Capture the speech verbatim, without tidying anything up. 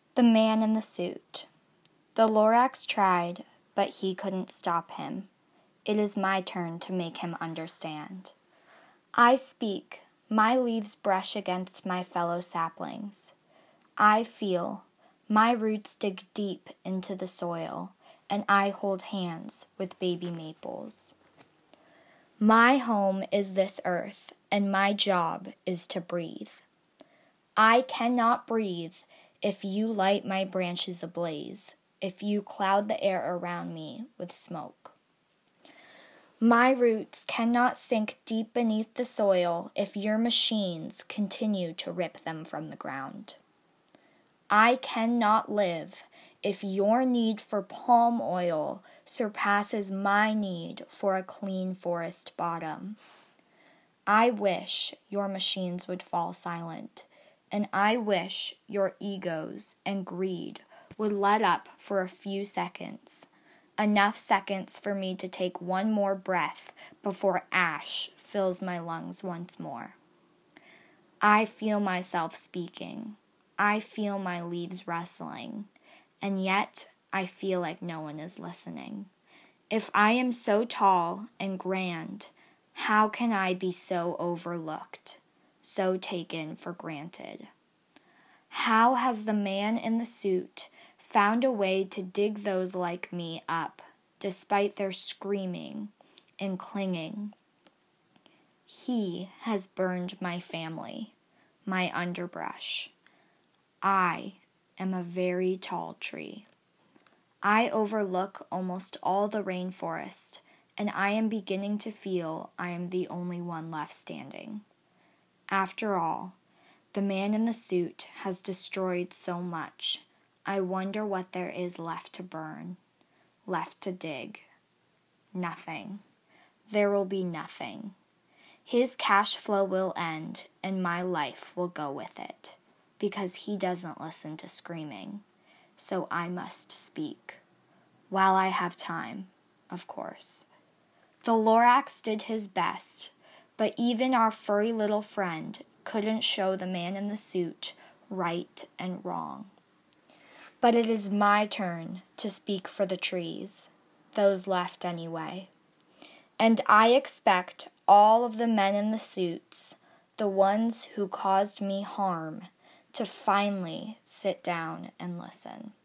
The Man in the Suit. The Lorax tried, but he couldn't stop him. It is my turn to make him understand. I speak, my leaves brush against my fellow saplings. I feel, my roots dig deep into the soil, and I hold hands with baby maples. My home is this earth, and my job is to breathe. I cannot breathe if you light my branches ablaze, if you cloud the air around me with smoke. My roots cannot sink deep beneath the soil if your machines continue to rip them from the ground. I cannot live if your need for palm oil surpasses my need for a clean forest bottom. I wish your machines would fall silent, and I wish your egos and greed would let up for a few seconds, enough seconds for me to take one more breath before ash fills my lungs once more. I feel myself speaking. I feel my leaves rustling, and yet I feel like no one is listening. If I am so tall and grand, how can I be so overlooked, so taken for granted? How has the man in the suit found a way to dig those like me up, despite their screaming and clinging? He has burned my family, my underbrush. I am a very tall tree. I overlook almost all the rainforest, and I am beginning to feel I am the only one left standing. After all, the man in the suit has destroyed so much. I wonder what there is left to burn, left to dig. Nothing. There will be nothing. His cash flow will end, and my life will go with it, because he doesn't listen to screaming. So I must speak. While I have time, of course. The Lorax did his best, but even our furry little friend couldn't show the man in the suit right and wrong. But it is my turn to speak for the trees, those left anyway. And I expect all of the men in the suits, the ones who caused me harm, to finally sit down and listen.